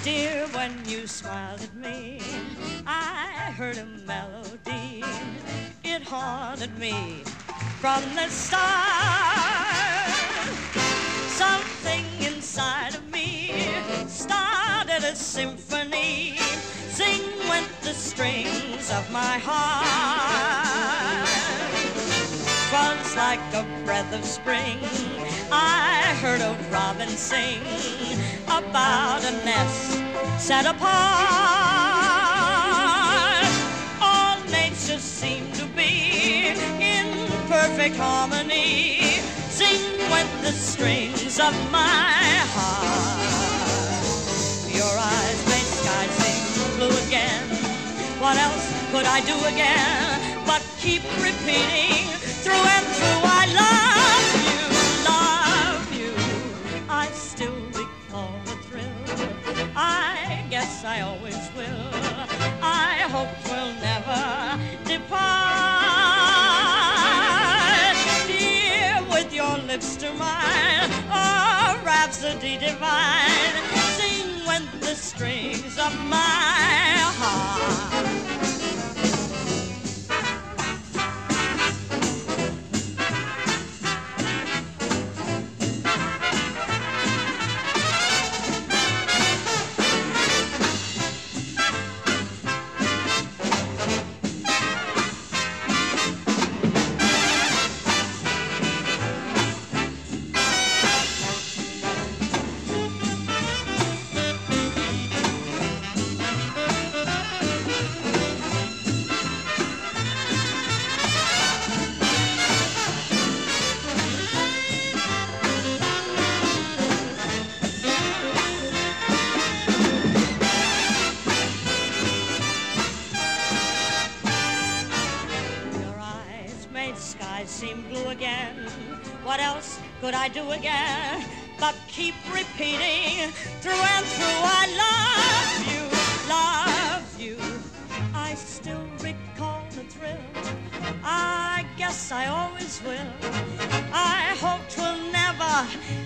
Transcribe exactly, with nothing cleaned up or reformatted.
Dear, when you smiled at me, I heard a melody. It haunted me from the start. Something inside of me started a symphony. Sing went the strings of my heart. 'Twas like a breath of spring. I heard a robin sing about a nest set apart. All nature seemed to be in perfect harmony. Sing went the strings of my heart. Your eyes made sky sing blue again. What else could I do again but keep repeating through and through? I love you, love you. I still recall the thrill. I guess I always will. I hope we'll never depart. Dear, with your lips to mine, oh, rhapsody divine. Sing when the strings of my heart. Skies seem blue again. What else could I do again but keep repeating through and through? I love you, love you. I still recall the thrill. I guess I always will. I hope 'twill never